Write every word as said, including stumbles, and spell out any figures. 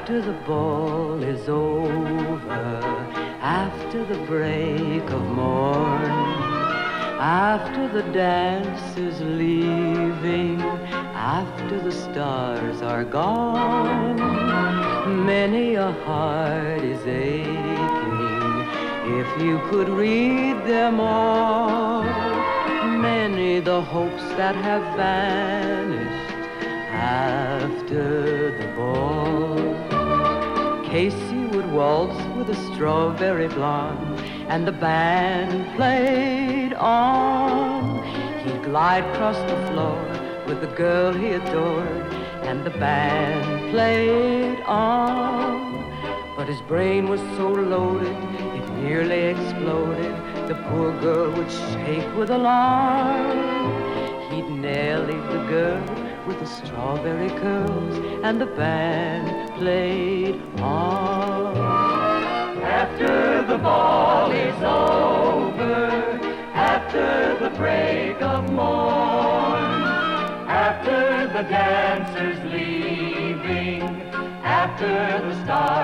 After the ball is over, after the break of morn, after the dancers leaving, after the stars are gone, many a heart is aching. If you could read them all, many the hopes that have vanished after the ball. Casey would waltz with a strawberry blonde, and the band played on. He'd glide across the floor with the girl he adored, and the band played on. But his brain was so loaded, it nearly exploded. The poor girl would shake with alarm. He'd ne'er leave the girl with the strawberry curls, and the band played on. After the ball is over, after the break of morn, after the dancers leaving, after the stars